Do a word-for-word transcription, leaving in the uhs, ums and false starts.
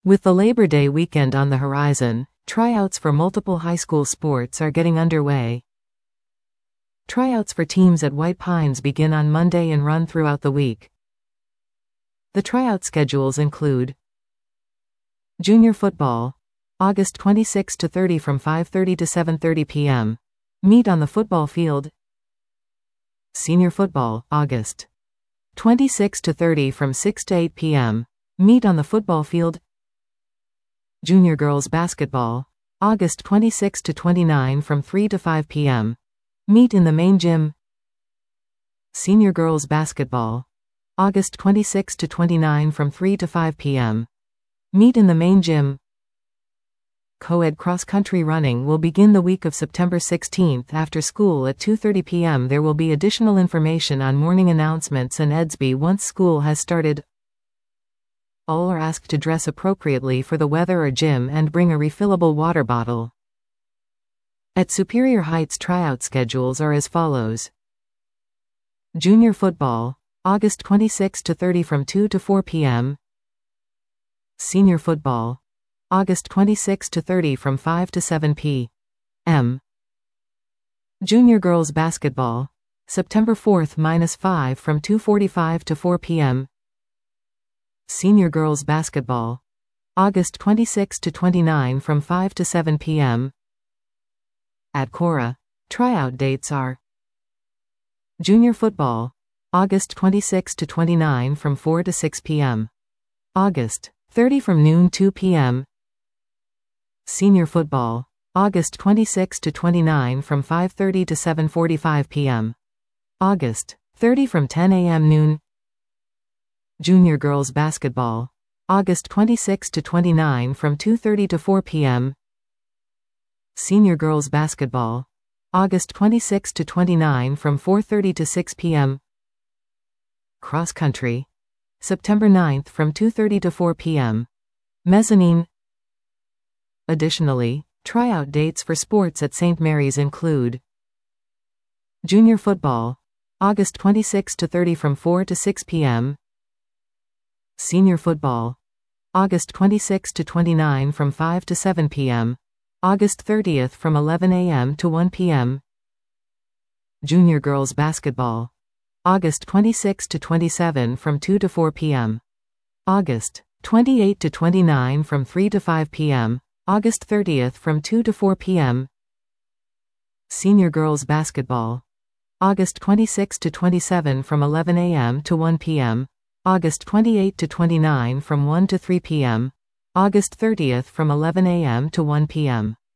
With the Labor Day weekend on the horizon, tryouts for multiple high school sports are getting underway. Tryouts for teams at White Pines begin on Monday and run throughout the week. The tryout schedules include Junior Football, August twenty-sixth to thirtieth from five thirty to seven thirty p m Meet on the football field. Senior Football, August twenty-sixth to thirtieth from six to eight p m Meet on the football field. Junior Girls Basketball, August twenty-sixth to twenty-ninth from three to five p m Meet in the main gym. Senior Girls Basketball, August twenty-sixth to twenty-ninth from three to five p m Meet in the main gym. Co-ed cross-country running will begin the week of September sixteenth after school at two thirty p m There will be additional information on morning announcements and Edsby once school has started. All are asked to dress appropriately for the weather or gym and bring a refillable water bottle. At Superior Heights, tryout schedules are as follows. Junior Football, August twenty-sixth to thirtieth from two to four p m Senior Football, August twenty-sixth to thirtieth from five to seven p m Junior Girls Basketball, September fourth to fifth from two forty-five to four p m Senior Girls Basketball, August twenty-sixth to twenty-ninth from five to seven p m At Cora, tryout dates are Junior Football, August twenty-sixth to twenty-ninth from four to six p m August thirtieth from noon to two p m Senior Football, August twenty-sixth to twenty-ninth from five thirty to seven forty-five p m August thirtieth from ten a m noon. Junior Girls Basketball, August twenty-sixth to twenty-ninth from two thirty to four p m Senior Girls Basketball, August twenty-sixth to twenty-ninth from four thirty to six p m Cross Country, September ninth from two thirty to four p m Mezzanine. Additionally, tryout dates for sports at Saint Mary's include Junior Football, August twenty-sixth to thirtieth from four to six p m Senior Football, August twenty-sixth to twenty-ninth from five to seven p m August thirtieth from eleven a m to one p m Junior Girls Basketball, August twenty-sixth to twenty-seventh from two to four p m August twenty-eighth to twenty-ninth from three to five p m August thirtieth from two to four p m Senior Girls Basketball, August twenty-sixth to twenty-seventh from eleven a m to one p m August twenty-eighth to twenty-ninth from one to three p m August thirtieth from eleven a m to one p m